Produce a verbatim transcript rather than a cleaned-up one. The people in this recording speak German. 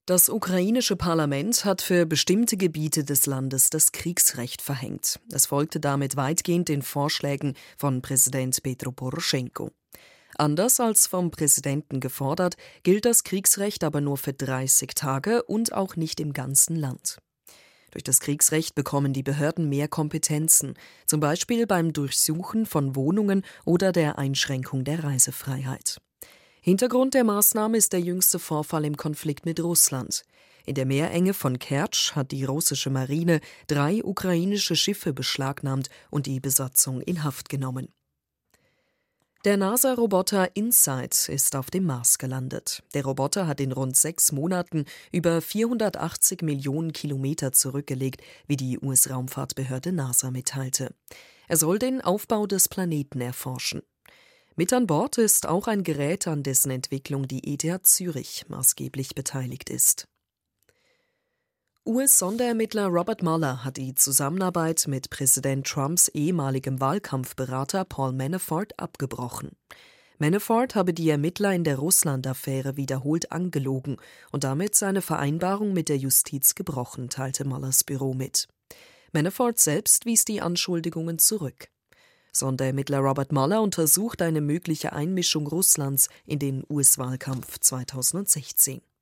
Das ukrainische Parlament hat für bestimmte Gebiete des Landes das Kriegsrecht verhängt. Es folgte damit weitgehend den Vorschlägen von Präsident Petro Poroschenko. Anders als vom Präsidenten gefordert, gilt das Kriegsrecht aber nur für dreißig Tage und auch nicht im ganzen Land. Durch das Kriegsrecht bekommen die Behörden mehr Kompetenzen, zum Beispiel beim Durchsuchen von Wohnungen oder der Einschränkung der Reisefreiheit. Hintergrund der Maßnahme ist der jüngste Vorfall im Konflikt mit Russland. In der Meerenge von Kertsch hat die russische Marine drei ukrainische Schiffe beschlagnahmt und die Besatzung in Haft genommen. Der NASA-Roboter InSight ist auf dem Mars gelandet. Der Roboter hat in rund sechs Monaten über vierhundertachtzig Millionen Kilometer zurückgelegt, wie die U S-Raumfahrtbehörde NASA mitteilte. Er soll den Aufbau des Planeten erforschen. Mit an Bord ist auch ein Gerät, an dessen Entwicklung die E T H Zürich maßgeblich beteiligt ist. U S-Sonderermittler Robert Mueller hat die Zusammenarbeit mit Präsident Trumps ehemaligem Wahlkampfberater Paul Manafort abgebrochen. Manafort habe die Ermittler in der Russland-Affäre wiederholt angelogen und damit seine Vereinbarung mit der Justiz gebrochen, teilte Muellers Büro mit. Manafort selbst wies die Anschuldigungen zurück. Sonderermittler Robert Mueller untersucht eine mögliche Einmischung Russlands in den U S-Wahlkampf zweitausendsechzehn.